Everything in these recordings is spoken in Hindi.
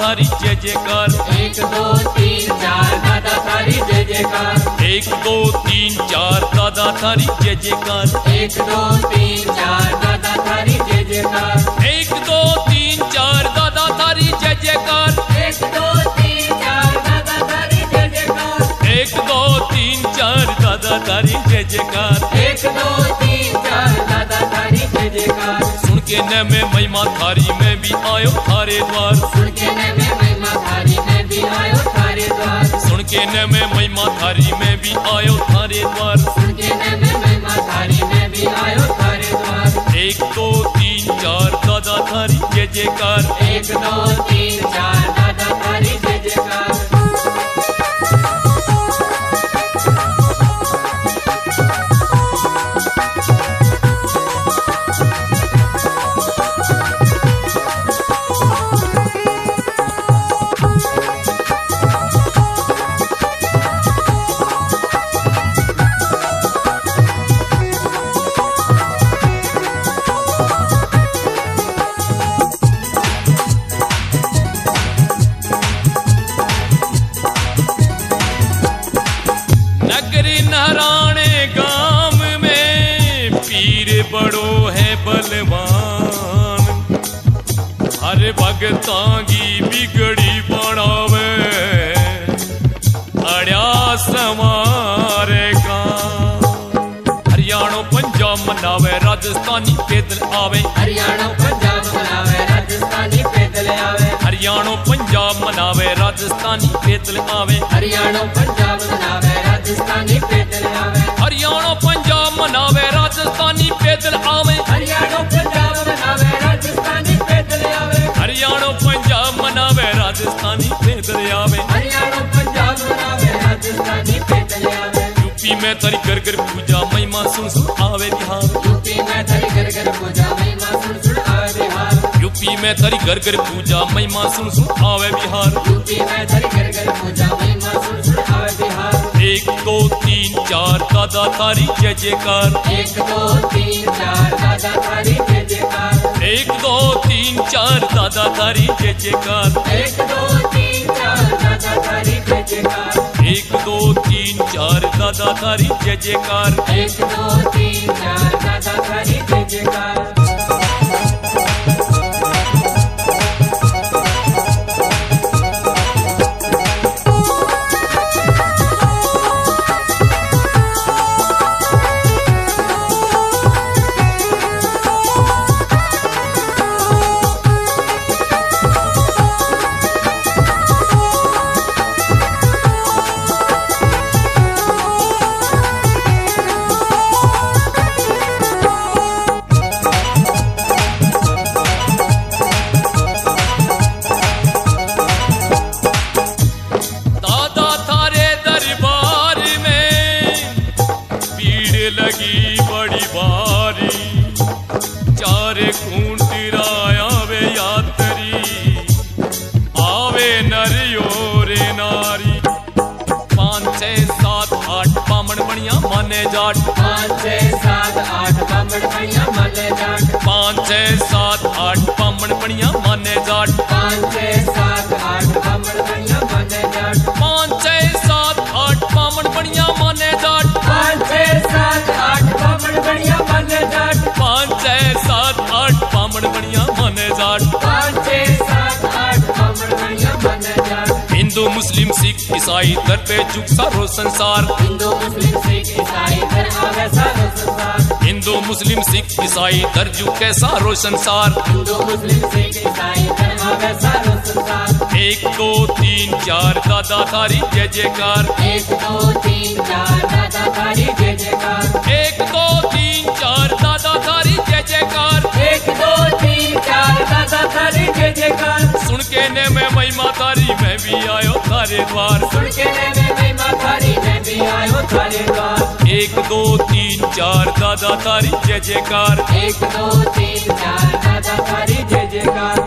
थारी जय जयकार। 1 2 3 4 दादा थारी जय जयकार। 1 2 3 4 दादा थारी जय जयकार। 1 2 3 4 दादा थारी जय जयकार। 1 2 3 4 दादा थारी जय जयकार। 1 2 3 4 दादा थारी जय जयकार। 1 2 3 4 दादा थारी जय जयकार। 1 2 3 4 दादा थारी जय जयकार। सुन के न मैं महिमा थारी मैं भी आयो थारे द्वार। सुन के न मैं महिमा थारी मैं भी आयो थारे द्वार। सुन के न मैं महिमा थारी मैं भी आयो थारे द्वार। सुन के न मैं महिमा थारी मैं भी आयो थारे द्वार। 1 2 3 4 दादा थारी जय जयकार। 1 2 3 4 दादा थारी जय जयकार। नगरी नहराने गांव में पीर बड़ो है बलवान। हर भगतां की बिगड़ी बनावे अड़िया समारे का। हरियाणा पंजाब मनावे राजस्थानी पैदल आवे। हरियाणा पंजाब मनावे राजस्थानी पैदल आवे। हरियाणा पंजाब मनावे राजस्थानी पैदल आवे। हरियाणा पंजाब मनावे राजस्थानी पैदल आवे। हरियाणा पंजाब मनावे राजस्थानी पैदल आवे। हरियाणा पंजाब मनावे राजस्थानी पैदल आवे। हरियाणा पंजाब मनावे राजस्थानी पैदल आवे। हरियाणा पंजाब मनावे राजस्थानी पैदल आवे। यूपी में थारी घर घर पूजा महिमा सुन सुन आवे बिहार। यूपी में थारी घर घर पूजा महिमा सुन सुन आवे बिहार। यूपी में थारी घर घर पूजा महिमा सुन सुन आवे बिहार। यूपी में थारी घर घर पूजा महिमा सुन सुन आवे बिहार। 1 2 3 4 दादा थारी जय जयकार। 1 2 3 4 दादा थारी जय जयकार। 1 2 3 4 दादा थारी जय जयकार। 1 2 3 4 दादा थारी जय जयकार। 1 2 3 4 दादा थारी जय जयकार। 1 2 3 4 दादा थारी जय जयकार। दादा थारे दरबार में भीड़ लगी बड़ी भारी। चारे खूंटिरा आवे यात्री आवे नरियो रे नारी। 5 6 7 8 बामण बनिया माने जाट। 5 6 7 8 बामण बनिया माने जाट। 5 6 7 8 बामण बनिया माने जाट। 5 6 7 8 बामण बनिया माने जाट। 5 6 7 8 बामण बनिया माने जाट। 5 6 7 8 बामण बनिया माने जाट। 5 6 7 8 बामण बनिया माने जाट। 5 6 7 8 बामण बनिया माने जाट। हिंदू मुस्लिम सिख ईसाई दर पे झुक सारो संसार। हिंदू मुस्लिम सिख ईसाई दर आवे सारो संसार। हिंदू मुस्लिम सिख ईसाई दर झुके सारो संसार। हिंदू मुस्लिम सिख ईसाई दर आवे सारो संसार। 1 2 3 4 दादा थारी जय जयकार। 1 2 3 4 दादा थारी जय जयकार। 1 2 3 4 दादा थारी जय जयकार। 1 2 3 4 दादा थारी जय जयकार। सुन के ने मैं महिमा थारी मैं भी आयो थारे द्वार। सुन के ने मैं महिमा थारी मैं भी आयो थारे द्वार। 1 2 3 4 दादा थारी जय जयकार। 1 2 3 4 दादा थारी जय जयकार।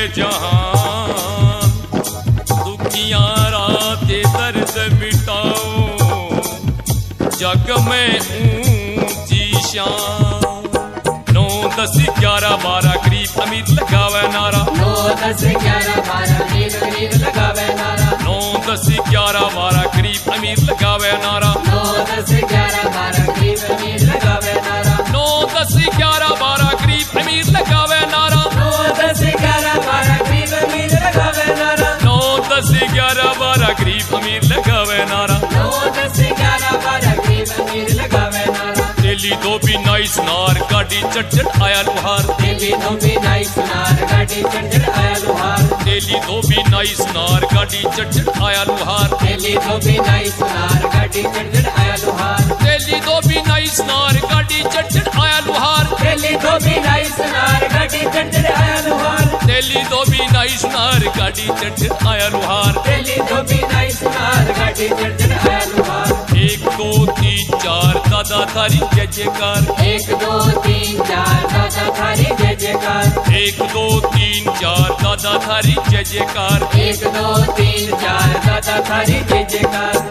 जहान, दुखियां रातें दर्द मिटाओ, जग में ऊंची शान। 9, 10, 11, 12 गरीब अमीर लगावे नारा। 9, 10, 11, 12 गरीब लगावे नारा। 9, 10, 11, 12 गरीब अमीर लगावे नारा। 9, 10, 11, 12 गरीब अमीर लगावे नारा। 9, 10, 11, 12 गरीब अमीर लगावे नारा। 9, 10, 11, 12 गरीब अमीर लगावे नारा। 9, 10, 11, 12 गरीब अमीर लगावे नारा। 9, 10, 11, 12 गरीब अमीर लगावे नारा। तेली धोबी नाइस नार गाड़ी चढ़ आया लुहार। तेली धोबी नाइस नार गाड़ी चढ़ आया लुहार। तेली धोबी नाइस नार गाड़ी चढ़ आया लुहार। तेली धोबी नाइस नार गाड़ी चढ़ आया लुहार। तेली धोबी नाइस नार गाड़ी चढ़ आया लुहार। तेली धोबी नाइस नार गाड़ी चढ़ आया लुहार। तेली धोबी नाइस नार गाड़ी चढ़ आया लुहार। तेली धोबी नाइस नार गाड़ी चढ़ आया लुहार। 1, 2, 3, 4 दादा थारी जय जयकार। 1, 2, 3, 4 दादा थारी जय जयकार। 1, 2, 3, 4 दादा थारी जय जयकार। 1, 2, 3, 4 दादा थारी जय जयकार।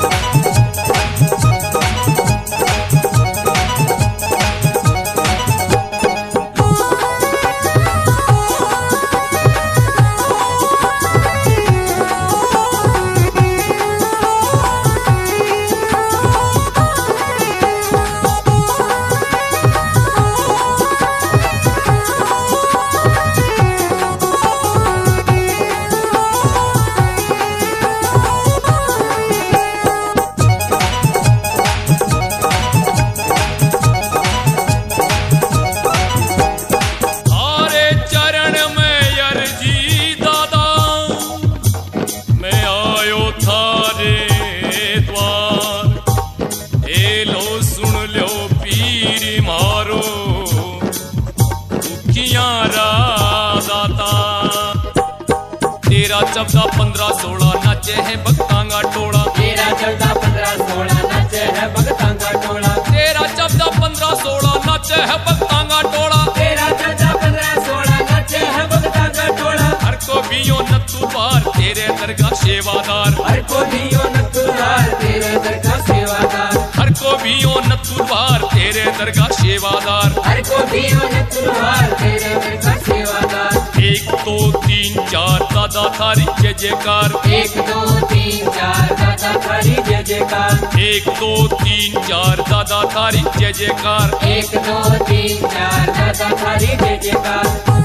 तेरा 14, 15, 16 नाचे है भक्तांगा टोला। 13, 14, 15, 16 नाचे है भक्तांगा टोला। 13, 14, 15, 16 नाचे है भक्तांगा टोला। 13, 14, 15, 16 नाचे है भक्तांगा टोला। हर को बियो नत्तू बार तेरे दरगाह सेवादार। हर को बियो नत्तू बार तेरे दरगाह सेवादार। हर को बियो नत्तू बार तेरे दरगाह सेवादार। हर को बियो नत्तू बार तेरे दरगाह सेवादार। 1, 2, 3, 4 दादा थारी जय जयकार। 1, 2, 3, 4 दादा थारी जय जयकार। 1, 2, 3, 4 दादा थारी जय जयकार। 1, 2, 3, 4 दादा थारी जय जयकार।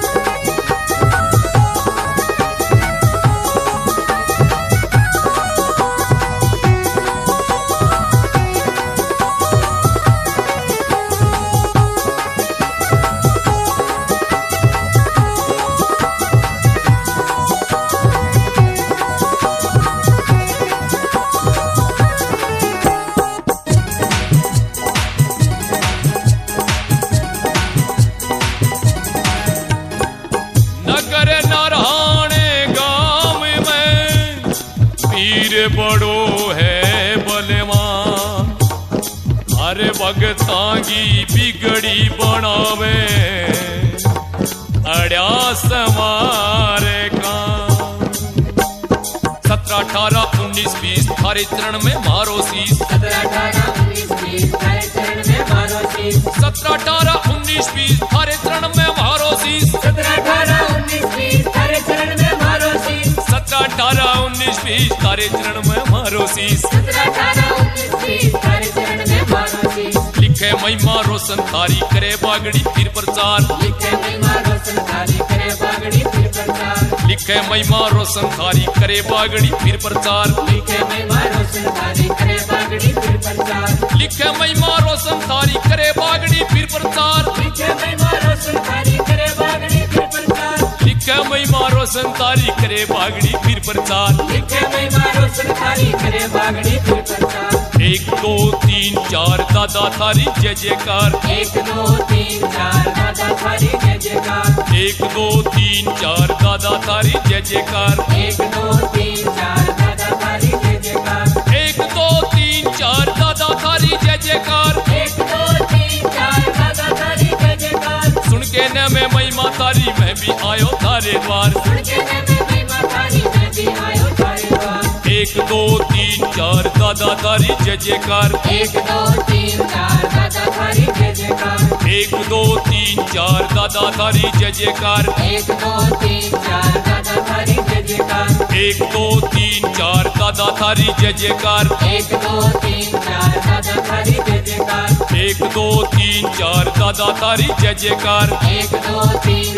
बड़ो है बलवान, हर भगतां की बिगड़ी बनावे, अड़या समारे का। 17, 18, 19, 20 थारे चरण में मारो शीश। 17, 18, 19, 20 थारे चरण में मारो शीश। 17, 18, 19, 20 थारे चरण में मारो शीश। 17, 18, 19, 20 थारे चरण में मारो शीश। 17, 18, 19, 20 तारे चरण में मारो शीश। 17, 18, 19, 20 तारे चरण में मारो शीश। लिखे महिमा रोशन थारी करे बागड़ी फिर प्रचार। लिखे महिमा रोशन थारी करे बागड़ी फिर प्रचार। लिखे महिमा रोशन थारी करे बागड़ी फिर प्रचार। लिखे महिमा रोशन थारी करे बागड़ी फिर प्रचार। लिखे महिमा रोशन थारी करे बागड़ी फिर प्रचार। लिखे महिमा रोशन थारी करे बागड़ी फिर प्रचार। लिखे महिमा रोशन थारी करे बागड़ी फिर प्रचार। लिखे महिमा रोशन थारी करे बागड़ी फिर प्रचार। 1, 2, 3, 4 दादा थारी जय जयकार। 1, 2, 3, 4 दादा थारी जय जयकार। 1, 2, 3, 4 दादा थारी जय जयकार। 1, 2, 3, 4 दादा थारी जय जयकार। 1, 2, 3, 4 दादा थारी जय जयकार। 1, 2, 3, 4 दादा थारी जय जयकार। सुन के न मैं महिमा तारी मैं भी आयो थारे द्वार। सुन के नैन महिमा थारी मैं भी आयो थारे द्वार। 1 2 3 4 दादा थारी जय जयकार। 1 2 3 4 दादा थारी जय जयकार। 1 2 3 4 दादा थारी जय जयकार। 1 2 3 4 दादा थारी जय जयकार। 1 2 3 4 दादा थारी जय जयकार। 1 2 3 4 दादा थारी जय जयकार। 1 2 3 4 दादा थारी जय जयकार। 1 2 3